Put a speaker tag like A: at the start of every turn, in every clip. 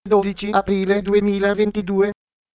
A: 12 aprile 2022.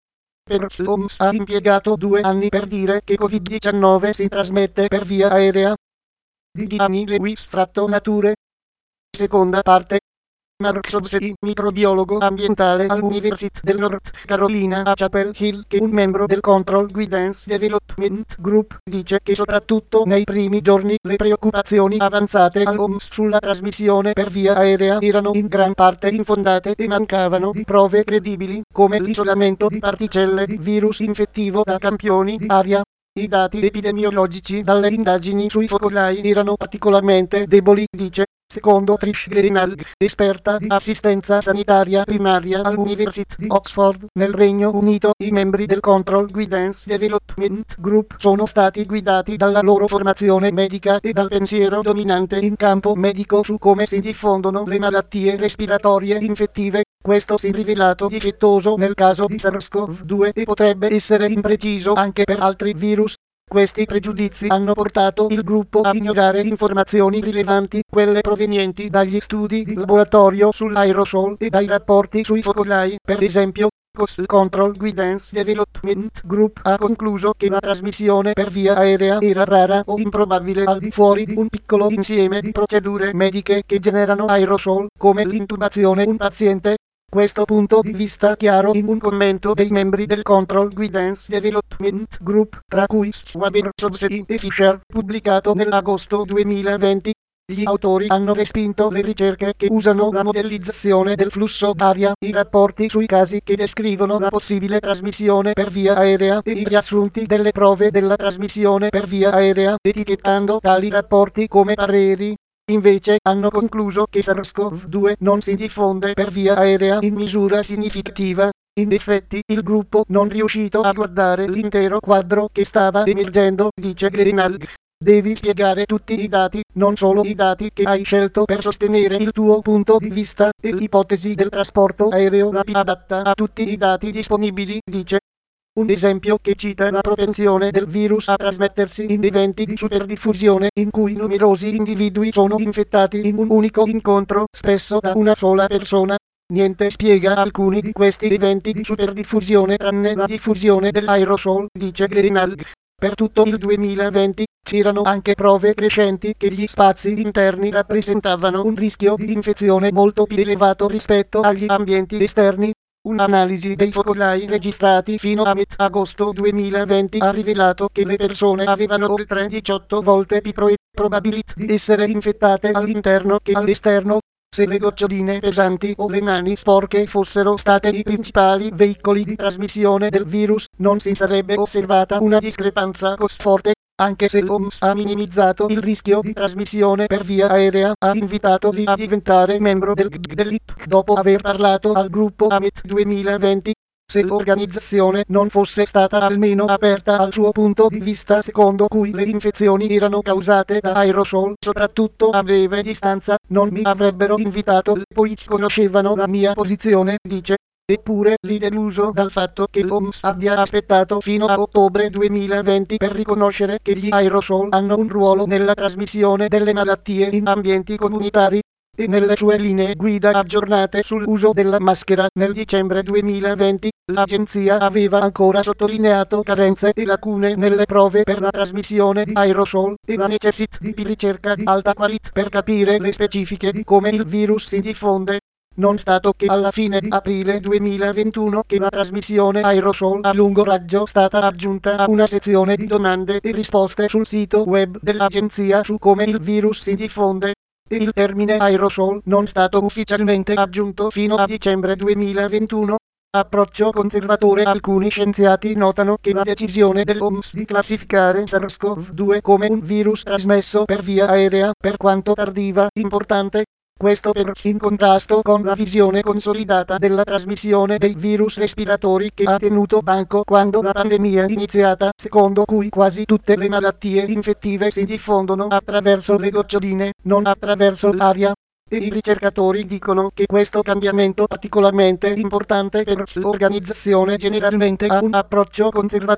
A: L'OMS ha impiegato 2 anni per dire che Covid-19 si trasmette per via aerea. Di Diami Lewis tratto Nature. Seconda parte. Mark Sobsey, microbiologo ambientale all'Università del North Carolina a Chapel Hill, che un membro del Control Guidance Development Group, dice che soprattutto nei primi giorni le preoccupazioni avanzate all'OMS sulla trasmissione per via aerea erano in gran parte infondate e mancavano di prove credibili, come l'isolamento di particelle di virus infettivo da campioni di aria. I dati epidemiologici dalle indagini sui focolai erano particolarmente deboli, dice. Secondo Trish Greenhalgh, esperta di assistenza sanitaria primaria all'Università di Oxford, nel Regno Unito, i membri del Control Guidance Development Group sono stati guidati dalla loro formazione medica e dal pensiero dominante in campo medico su come si diffondono le malattie respiratorie infettive. Questo si è rivelato difettoso nel caso di SARS-CoV-2 e potrebbe essere impreciso anche per altri virus. Questi pregiudizi hanno portato il gruppo a ignorare informazioni rilevanti, quelle provenienti dagli studi di laboratorio sull'aerosol e dai rapporti sui focolai. Per esempio, il Control Guidance Development Group ha concluso che la trasmissione per via aerea era rara o improbabile al di fuori di un piccolo insieme di procedure mediche che generano aerosol, come l'intubazione un paziente. Questo punto di vista chiaro in un commento dei membri del Control Guidance Development Group, tra cui Schwaber, Sobsey e Fisher, pubblicato nell'agosto 2020. Gli autori hanno respinto le ricerche che usano la modellizzazione del flusso d'aria, i rapporti sui casi che descrivono la possibile trasmissione per via aerea e i riassunti delle prove della trasmissione per via aerea, etichettando tali rapporti come pareri. Invece, hanno concluso che SARS-CoV-2 non si diffonde per via aerea in misura significativa. In effetti, il gruppo non è riuscito a guardare l'intero quadro che stava emergendo, dice Greenhalgh. Devi spiegare tutti i dati, non solo i dati che hai scelto per sostenere il tuo punto di vista, e l'ipotesi del trasporto aereo la più adatta a tutti i dati disponibili, dice. Un esempio che cita la propensione del virus a trasmettersi in eventi di superdiffusione in cui numerosi individui sono infettati in un unico incontro, spesso da una sola persona. Niente spiega alcuni di questi eventi di superdiffusione tranne la diffusione dell'aerosol, dice Greenhalgh. Per tutto il 2020 c'erano anche prove crescenti che gli spazi interni rappresentavano un rischio di infezione molto più elevato rispetto agli ambienti esterni. Un'analisi dei focolai registrati fino a metà agosto 2020 ha rivelato che le persone avevano oltre 18 volte più probabilità di essere infettate all'interno che all'esterno. Se le goccioline pesanti o le mani sporche fossero state i principali veicoli di trasmissione del virus, non si sarebbe osservata una discrepanza così forte. Anche se l'OMS ha minimizzato il rischio di trasmissione per via aerea, ha invitato Lee a diventare membro dell'IPC dopo aver parlato al gruppo a metà 2020. Se l'organizzazione non fosse stata almeno aperta al suo punto di vista secondo cui le infezioni erano causate da aerosol, soprattutto a breve distanza, non mi avrebbero invitato, poi conoscevano la mia posizione, dice. Eppure, lì deluso dal fatto che l'OMS abbia aspettato fino a ottobre 2020 per riconoscere che gli aerosol hanno un ruolo nella trasmissione delle malattie in ambienti comunitari, e nelle sue linee guida aggiornate sull'uso della maschera nel dicembre 2020, l'agenzia aveva ancora sottolineato carenze e lacune nelle prove per la trasmissione di aerosol e la necessità di ricerca di alta qualità per capire le specifiche di come il virus si diffonde. Non stato che alla fine di aprile 2021 che la trasmissione aerosol a lungo raggio è stata aggiunta a una sezione di domande e risposte sul sito web dell'agenzia su come il virus si diffonde, e il termine aerosol non è stato ufficialmente aggiunto fino a dicembre 2021. Approccio conservatore. Alcuni scienziati notano che la decisione dell'OMS di classificare SARS-CoV-2 come un virus trasmesso per via aerea, per quanto tardiva, importante. Questo però in contrasto con la visione consolidata della trasmissione dei virus respiratori che ha tenuto banco quando la pandemia è iniziata, secondo cui quasi tutte le malattie infettive si diffondono attraverso le goccioline, non attraverso l'aria. E i ricercatori dicono che questo cambiamento particolarmente importante per l'organizzazione generalmente ha un approccio conservatore.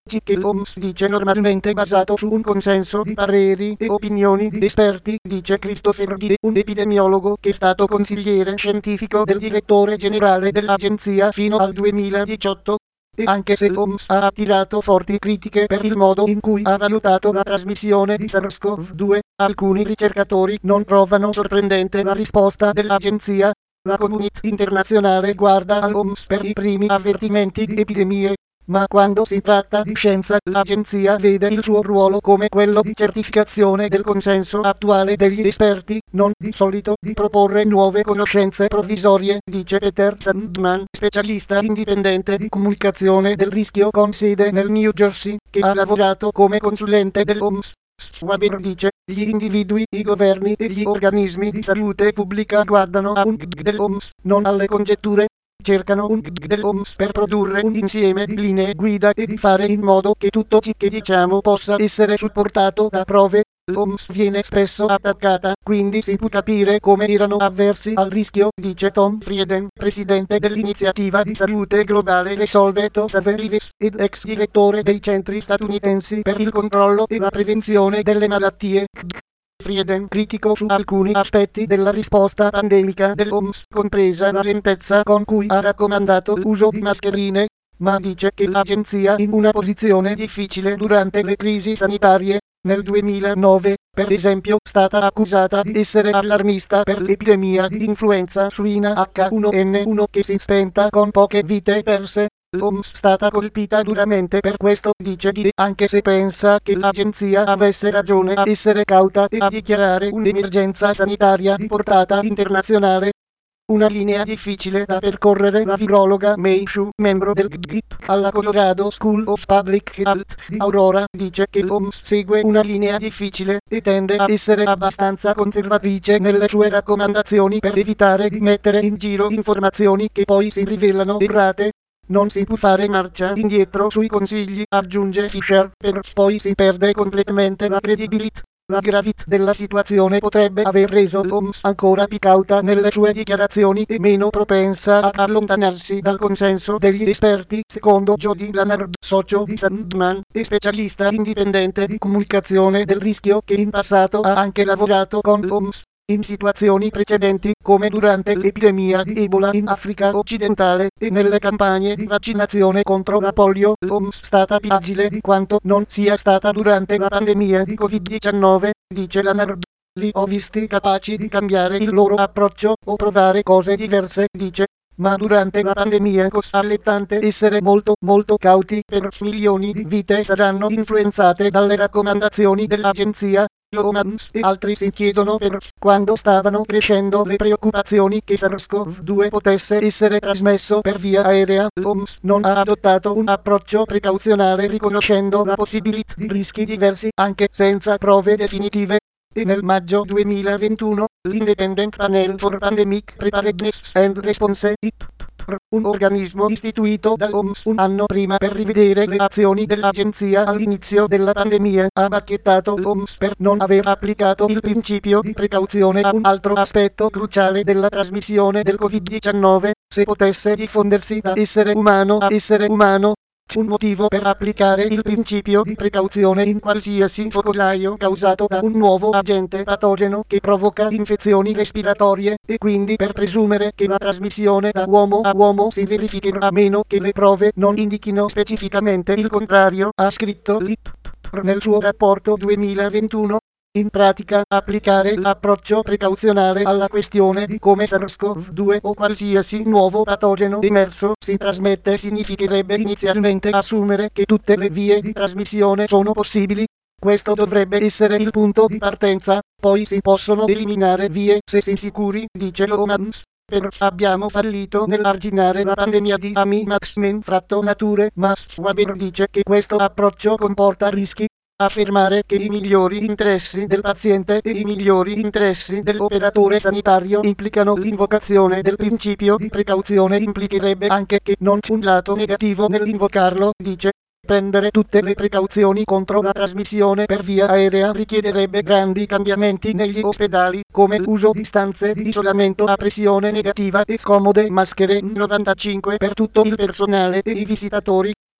A: che l'OMS dice normalmente basato su un consenso di pareri e opinioni di esperti, dice Christopher Dye, un epidemiologo che è stato consigliere scientifico del direttore generale dell'agenzia fino al 2018. E anche se l'OMS ha attirato forti critiche per il modo in cui ha valutato la trasmissione di SARS-CoV-2, alcuni ricercatori non trovano sorprendente la risposta dell'agenzia. La comunità internazionale guarda all'OMS per i primi avvertimenti di epidemie. Ma quando si tratta di scienza, l'agenzia vede il suo ruolo come quello di certificazione del consenso attuale degli esperti, non di solito di proporre nuove conoscenze provvisorie, dice Peter Sandman, specialista indipendente di comunicazione del rischio con sede nel New Jersey, che ha lavorato come consulente dell'OMS. Schwaber dice, gli individui, i governi e gli organismi di salute pubblica guardano a un dell'OMS, non alle congetture. Cercano un dell'OMS per produrre un insieme di linee guida e di fare in modo che tutto ciò che diciamo possa essere supportato da prove. L'OMS viene spesso attaccata, quindi si può capire come erano avversi al rischio, dice Tom Frieden, presidente dell'iniziativa di salute globale Resolve to Save Lives ed ex direttore dei centri statunitensi per il controllo e la prevenzione delle malattie. Frieden critico su alcuni aspetti della risposta pandemica dell'OMS, compresa la lentezza con cui ha raccomandato l'uso di mascherine, ma dice che l'agenzia è in una posizione difficile durante le crisi sanitarie. Nel 2009, per esempio, è stata accusata di essere allarmista per l'epidemia di influenza suina H1N1 che si è spenta con poche vite perse. L'OMS è stata colpita duramente per questo, dice Dye, anche se pensa che l'agenzia avesse ragione a essere cauta e a dichiarare un'emergenza sanitaria di portata internazionale. Una linea difficile da percorrere. La virologa Mei Shu, membro del GIP alla Colorado School of Public Health di Aurora, dice che l'OMS segue una linea difficile e tende a essere abbastanza conservatrice nelle sue raccomandazioni per evitare di mettere in giro informazioni che poi si rivelano errate. Non si può fare marcia indietro sui consigli, aggiunge Fisher, per poi si perde completamente la credibilità. La gravità della situazione potrebbe aver reso l'OMS ancora più cauta nelle sue dichiarazioni e meno propensa a allontanarsi dal consenso degli esperti, secondo Jody Lannard, socio di Sandman e specialista indipendente di comunicazione del rischio che in passato ha anche lavorato con l'OMS. In situazioni precedenti, come durante l'epidemia di Ebola in Africa occidentale e nelle campagne di vaccinazione contro la polio, l'OMS è stata più agile di quanto non sia stata durante la pandemia di Covid-19, dice Lannard. Li ho visti capaci di cambiare il loro approccio o provare cose diverse, dice. Ma durante la pandemia è allettante essere molto cauti, per milioni di vite saranno influenzate dalle raccomandazioni dell'agenzia. L'OMS e altri si chiedono quando stavano crescendo le preoccupazioni che SARS-CoV-2 potesse essere trasmesso per via aerea, l'OMS non ha adottato un approccio precauzionale riconoscendo la possibilità di rischi diversi anche senza prove definitive. E nel maggio 2021, l'Independent Panel for Pandemic Preparedness and Response IPPR, un organismo istituito dall'OMS un anno prima per rivedere le azioni dell'agenzia all'inizio della pandemia, ha bacchettato l'OMS per non aver applicato il principio di precauzione a un altro aspetto cruciale della trasmissione del Covid-19, se potesse diffondersi da essere umano a essere umano. Un motivo per applicare il principio di precauzione in qualsiasi focolaio causato da un nuovo agente patogeno che provoca infezioni respiratorie, e quindi per presumere che la trasmissione da uomo a uomo si verificherà a meno che le prove non indichino specificamente il contrario, ha scritto l'IPPR nel suo rapporto 2021. In pratica, applicare l'approccio precauzionale alla questione di come SARS-CoV-2 o qualsiasi nuovo patogeno emerso si trasmette significherebbe inizialmente assumere che tutte le vie di trasmissione sono possibili. Questo dovrebbe essere il punto di partenza, poi si possono eliminare vie se si sicuri, dice l'OMS. Però abbiamo fallito nell'arginare la pandemia di Ami Maxmen fratto nature, ma Schwaber dice che questo approccio comporta rischi. Affermare che i migliori interessi del paziente e i migliori interessi dell'operatore sanitario implicano l'invocazione del principio di precauzione implicherebbe anche che non c'è un lato negativo nell'invocarlo, dice. Prendere tutte le precauzioni contro la trasmissione per via aerea richiederebbe grandi cambiamenti negli ospedali, come l'uso di stanze di isolamento a pressione negativa e scomode maschere N95 per tutto il personale e i visitatori.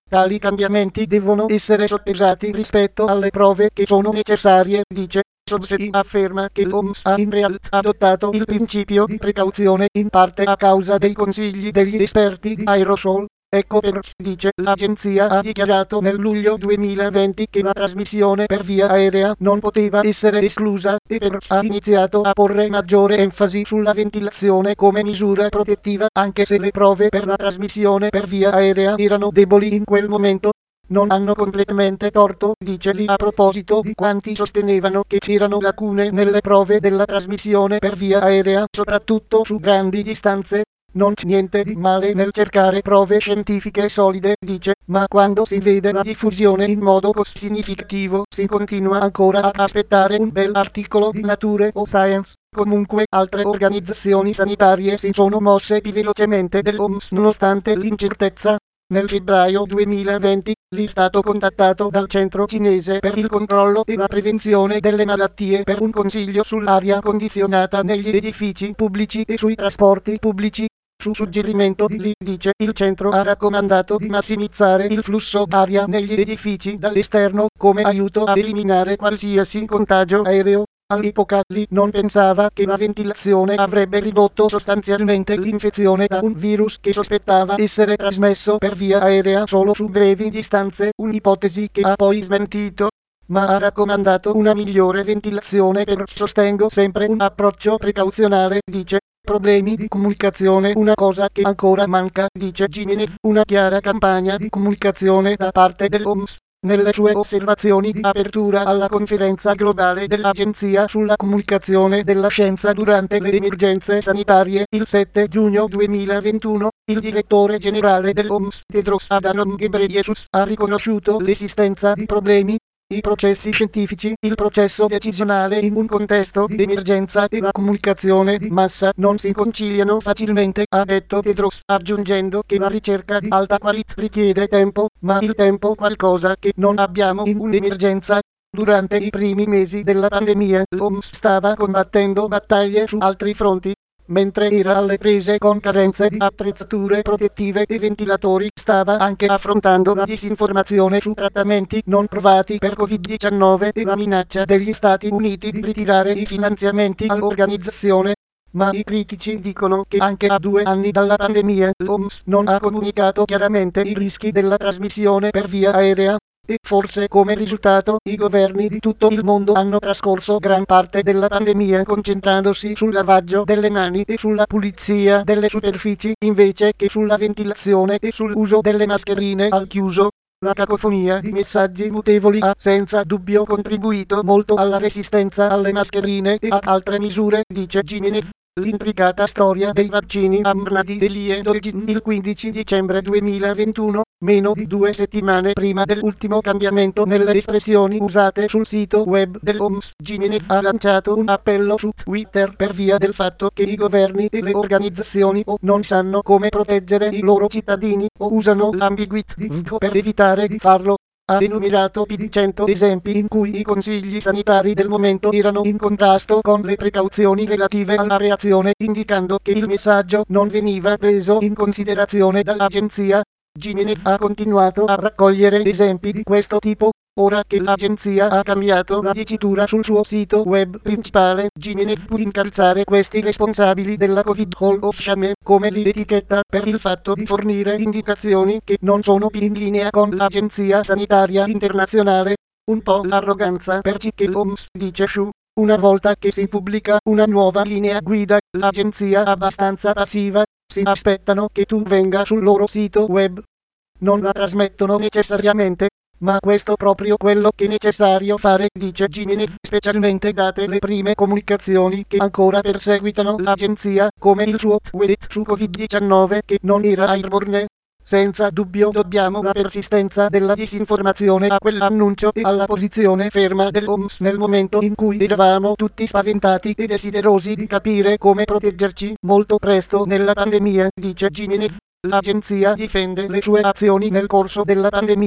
A: Tali cambiamenti devono essere soppesati rispetto alle prove che sono necessarie, dice. Sobsei afferma che l'OMS ha in realtà adottato il principio di precauzione in parte a causa dei consigli degli esperti di aerosol. Ecco perché, dice, l'agenzia ha dichiarato nel luglio 2020 che la trasmissione per via aerea non poteva essere esclusa e perciò ha iniziato a porre maggiore enfasi sulla ventilazione come misura protettiva, anche se le prove per la trasmissione per via aerea erano deboli in quel momento. Non hanno completamente torto, dice lì a proposito di quanti sostenevano che c'erano lacune nelle prove della trasmissione per via aerea, soprattutto su grandi distanze. Non c'è niente di male nel cercare prove scientifiche solide, dice, ma quando si vede la diffusione in modo così significativo, si continua ancora ad aspettare un bel articolo di Nature o Science. Comunque, altre organizzazioni sanitarie si sono mosse più velocemente dell'OMS nonostante l'incertezza. Nel febbraio 2020, è stato contattato dal Centro Cinese per il controllo e la prevenzione delle malattie per un consiglio sull'aria condizionata negli edifici pubblici e sui trasporti pubblici. Su suggerimento di Li, dice, il centro ha raccomandato di massimizzare il flusso d'aria negli edifici dall'esterno come aiuto a eliminare qualsiasi contagio aereo. All'epoca Li non pensava che la ventilazione avrebbe ridotto sostanzialmente l'infezione da un virus che sospettava essere trasmesso per via aerea solo su brevi distanze, un'ipotesi che ha poi smentito. Ma ha raccomandato una migliore ventilazione per sostengo sempre un approccio precauzionale, dice. Problemi di comunicazione, una cosa che ancora manca, dice Jimenez, una chiara campagna di comunicazione da parte dell'OMS. Nelle sue osservazioni di apertura alla conferenza globale dell'Agenzia sulla comunicazione della scienza durante le emergenze sanitarie, il 7 giugno 2021, il direttore generale dell'OMS, Tedros Adhanom Ghebreyesus, ha riconosciuto l'esistenza di problemi. I processi scientifici, il processo decisionale in un contesto di emergenza e la comunicazione di massa non si conciliano facilmente, ha detto Tedros, aggiungendo che la ricerca di alta qualità richiede tempo, ma il tempo qualcosa che non abbiamo in un'emergenza. Durante i primi mesi della pandemia, l'OMS stava combattendo battaglie su altri fronti. Mentre era alle prese con carenze di attrezzature protettive e ventilatori, stava anche affrontando la disinformazione su trattamenti non provati per Covid-19 e la minaccia degli Stati Uniti di ritirare i finanziamenti all'organizzazione. Ma i critici dicono che anche a 2 anni dalla pandemia, l'OMS non ha comunicato chiaramente i rischi della trasmissione per via aerea. E forse come risultato, i governi di tutto il mondo hanno trascorso gran parte della pandemia concentrandosi sul lavaggio delle mani e sulla pulizia delle superfici, invece che sulla ventilazione e sull'uso delle mascherine al chiuso. La cacofonia di messaggi mutevoli ha senza dubbio contribuito molto alla resistenza alle mascherine e a altre misure, dice Jimenez. L'intricata storia dei vaccini Amrnadi e Liedolgin il 15 dicembre 2021, meno di 2 settimane prima dell'ultimo cambiamento nelle espressioni usate sul sito web dell'OMS. Jimenez ha lanciato un appello su Twitter per via del fatto che i governi e le organizzazioni o non sanno come proteggere i loro cittadini o usano l'ambiguità di VG per evitare di farlo. Ha enumerato più di 100 esempi in cui i consigli sanitari del momento erano in contrasto con le precauzioni relative alla reazione, indicando che il messaggio non veniva preso in considerazione dall'agenzia. Jimenez ha continuato a raccogliere esempi di questo tipo. Ora che l'agenzia ha cambiato la dicitura sul suo sito web principale, Jimenez può incalzare questi responsabili della Covid Hall of Shame, come li etichetta, per il fatto di fornire indicazioni che non sono più in linea con l'Agenzia Sanitaria Internazionale. Un po' l'arroganza perché l'OMS, dice Shu. Una volta che si pubblica una nuova linea guida, l'agenzia è abbastanza passiva, si aspettano che tu venga sul loro sito web. Non la trasmettono necessariamente. Ma questo proprio quello che è necessario fare, dice Jimenez, specialmente date le prime comunicazioni che ancora perseguitano l'agenzia, come il suo tweet su Covid-19 che non era airborne. Senza dubbio dobbiamo la persistenza della disinformazione a quell'annuncio e alla posizione ferma dell'OMS nel momento in cui eravamo tutti spaventati e desiderosi di capire come proteggerci molto presto nella pandemia, dice Jimenez. L'agenzia difende le sue azioni nel corso della pandemia.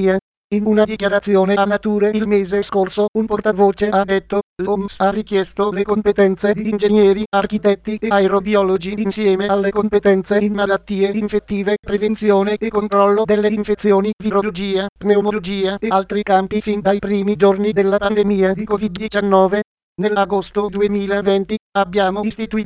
A: In una dichiarazione a Nature il mese scorso, un portavoce ha detto: l'OMS ha richiesto le competenze di ingegneri, architetti e aerobiologi insieme alle competenze in malattie infettive, prevenzione e controllo delle infezioni, virologia, pneumologia e altri campi fin dai primi giorni della pandemia di Covid-19. Nell'agosto 2020 abbiamo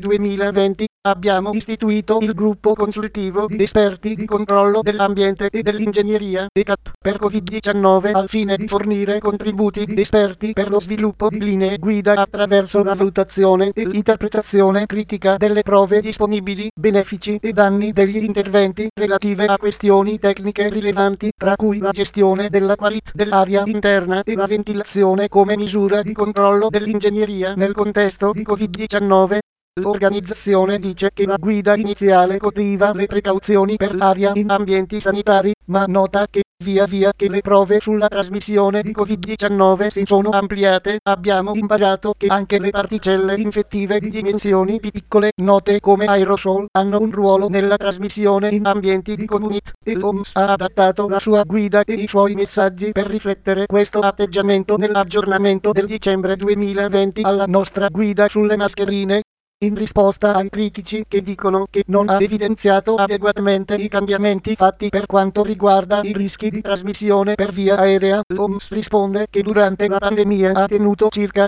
A: istituito il gruppo consultivo di esperti di controllo dell'ambiente e dell'ingegneria ECAP per Covid-19 al fine di fornire contributi di esperti per lo sviluppo di linee guida attraverso la valutazione e l'interpretazione critica delle prove disponibili, benefici e danni degli interventi relative a questioni tecniche rilevanti, tra cui la gestione della qualità dell'aria interna e la ventilazione come misura di controllo dell'ingegneria nel contesto di Covid-19. L'organizzazione dice che la guida iniziale copriva le precauzioni per l'aria in ambienti sanitari, ma nota che via via che le prove sulla trasmissione di Covid-19 si sono ampliate, abbiamo imparato che anche le particelle infettive di dimensioni più piccole, note come aerosol, hanno un ruolo nella trasmissione in ambienti di comunità, e l'OMS ha adattato la sua guida e i suoi messaggi per riflettere questo atteggiamento nell'aggiornamento del dicembre 2020 alla nostra guida sulle mascherine. In risposta ai critici che dicono che non ha evidenziato adeguatamente i cambiamenti fatti per quanto riguarda i rischi di trasmissione per via aerea, l'OMS risponde che durante la pandemia ha tenuto circa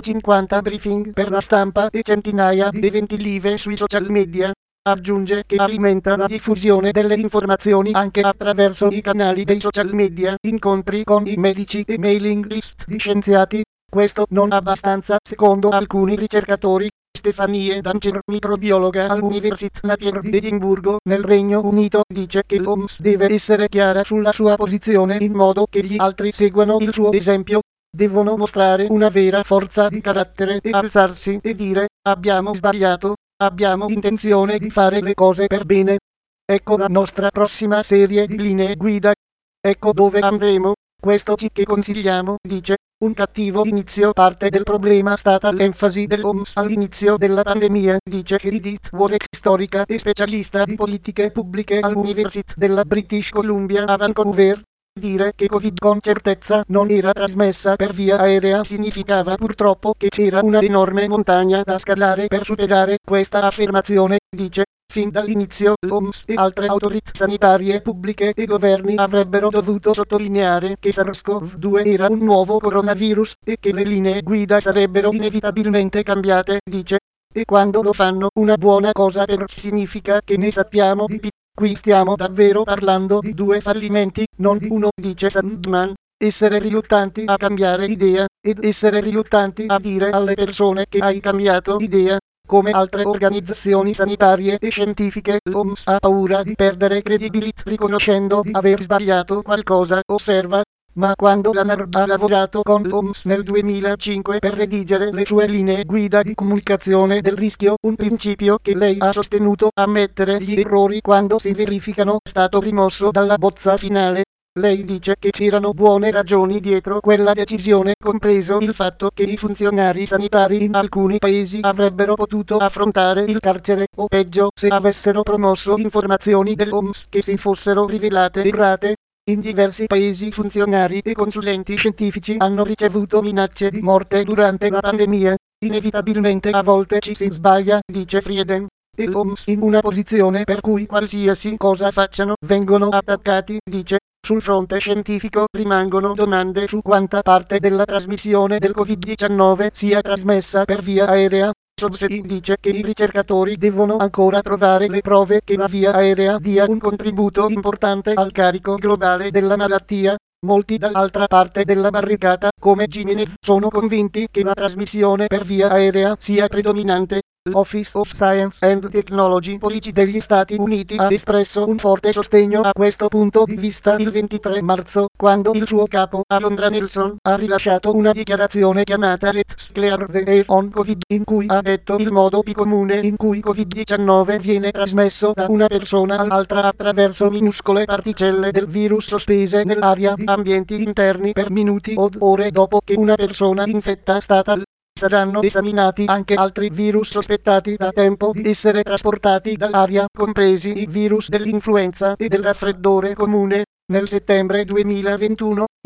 A: 250 briefing per la stampa e centinaia di eventi live sui social media. Aggiunge che alimenta la diffusione delle informazioni anche attraverso i canali dei social media, incontri con i medici e mailing list di scienziati. Questo non abbastanza, secondo alcuni ricercatori. Stefanie Dancer, microbiologa all'Università Napier di Edimburgo, nel Regno Unito, dice che l'OMS deve essere chiara sulla sua posizione in modo che gli altri seguano il suo esempio. Devono mostrare una vera forza di carattere e alzarsi e dire: abbiamo sbagliato, abbiamo intenzione di fare le cose per bene. Ecco la nostra prossima serie di linee guida. Ecco dove andremo. Questo ci che consigliamo, dice. Un cattivo inizio. Parte del problema è stata l'enfasi dell'OMS all'inizio della pandemia, dice Edith Warwick, storica e specialista di politiche pubbliche all'Università della British Columbia a Vancouver. Dire che Covid con certezza non era trasmessa per via aerea significava purtroppo che c'era una enorme montagna da scalare per superare questa affermazione, dice. Fin dall'inizio, l'OMS e altre autorità sanitarie pubbliche e governi avrebbero dovuto sottolineare che SARS-CoV-2 era un nuovo coronavirus e che le linee guida sarebbero inevitabilmente cambiate, dice. E quando lo fanno, una buona cosa per significa che ne sappiamo di più. Qui stiamo davvero parlando di due fallimenti, non di uno, dice Sandman. Essere riluttanti a cambiare idea, ed essere riluttanti a dire alle persone che hai cambiato idea. Come altre organizzazioni sanitarie e scientifiche, l'OMS ha paura di perdere credibilità riconoscendo di aver sbagliato qualcosa, osserva. Ma quando la NARD ha lavorato con l'OMS nel 2005 per redigere le sue linee guida di comunicazione del rischio, un principio che lei ha sostenuto: ammettere gli errori quando si verificano, è stato rimosso dalla bozza finale. Lei dice che c'erano buone ragioni dietro quella decisione, compreso il fatto che i funzionari sanitari in alcuni paesi avrebbero potuto affrontare il carcere, o peggio, se avessero promosso informazioni dell'OMS che si fossero rivelate errate. In diversi paesi funzionari e consulenti scientifici hanno ricevuto minacce di morte durante la pandemia. Inevitabilmente a volte ci si sbaglia, dice Frieden. E l'OMS in una posizione per cui qualsiasi cosa facciano vengono attaccati, dice. Sul fronte scientifico rimangono domande su quanta parte della trasmissione del Covid-19 sia trasmessa per via aerea. Sobsei dice che i ricercatori devono ancora trovare le prove che la via aerea dia un contributo importante al carico globale della malattia. Molti dall'altra parte della barricata, come Jimenez, sono convinti che la trasmissione per via aerea sia predominante. L'Office of Science and Technology Policy degli Stati Uniti ha espresso un forte sostegno a questo punto di vista il 23 marzo, quando il suo capo, Alondra Nelson, ha rilasciato una dichiarazione chiamata Let's Clear the Air on Covid, in cui ha detto il modo più comune in cui Covid-19 viene trasmesso da una persona all'altra attraverso minuscole particelle del virus sospese nell'aria di ambienti interni per minuti o ore dopo che una persona infetta è stata. Saranno esaminati anche altri virus sospettati da tempo di essere trasportati dall'aria, compresi i virus dell'influenza e del raffreddore comune. Nel settembre 2021,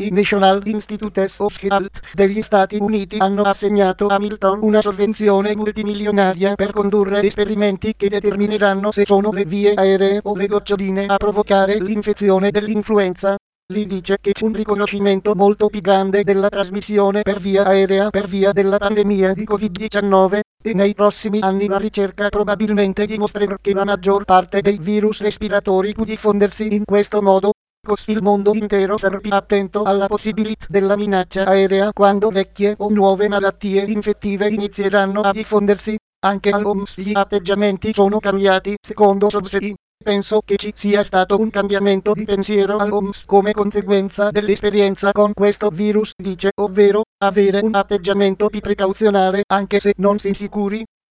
A: I National Institutes of Health degli Stati Uniti hanno assegnato a Hamilton una sovvenzione multimilionaria per condurre esperimenti che determineranno se sono le vie aeree o le goccioline a provocare l'infezione dell'influenza. Li dice che un riconoscimento molto più grande della trasmissione per via aerea per via della pandemia di Covid-19, e nei prossimi anni la ricerca probabilmente dimostrerà che la maggior parte dei virus respiratori può diffondersi in questo modo. Così il mondo intero sarà più attento alla possibilità della minaccia aerea quando vecchie o nuove malattie infettive inizieranno a diffondersi. Anche all'OMS gli atteggiamenti sono cambiati, secondo Sobsei. Penso che ci sia stato un cambiamento di pensiero all'OMS come conseguenza dell'esperienza con questo virus, dice, ovvero avere un atteggiamento più precauzionale anche se non si sicuri.